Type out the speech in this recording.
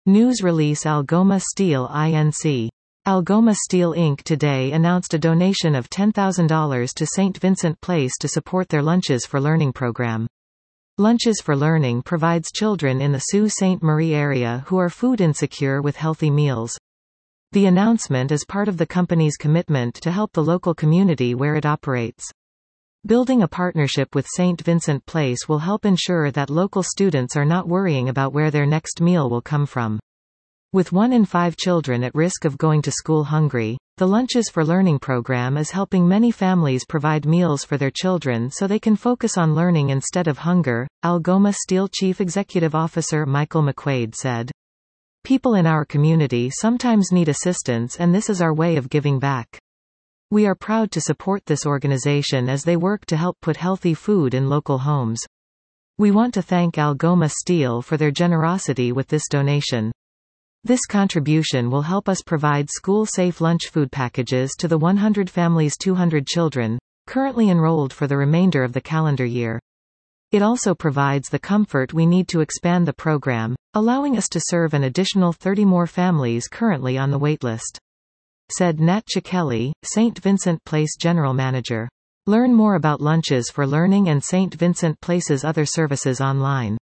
News release Algoma Steel Inc. Algoma Steel Inc. today announced a donation of $10,000 to St. Vincent Place to support their Lunches for Learning program. Lunches for Learning provides children in the Sault Ste. Marie area who are food insecure with healthy meals. The announcement is part of the company's commitment to help the local community where it operates. Building a partnership with St. Vincent Place will help ensure that local students are not worrying about where their next meal will come from. With 1 in 5 children at risk of going to school hungry, the Lunches for Learning program is helping many families provide meals for their children so they can focus on learning instead of hunger, Algoma Steel Chief Executive Officer Michael McQuaid said. People in our community sometimes need assistance, and this is our way of giving back. We are proud to support this organization as they work to help put healthy food in local homes. We want to thank Algoma Steel for their generosity with this donation. This contribution will help us provide school-safe lunch food packages to the 100 families' 200 children, currently enrolled for the remainder of the calendar year. It also provides the comfort we need to expand the program, allowing us to serve an additional 30 more families currently on the waitlist, said Nat Chikeli, St. Vincent Place General Manager. Learn more about Lunches for Learning and St. Vincent Place's other services online.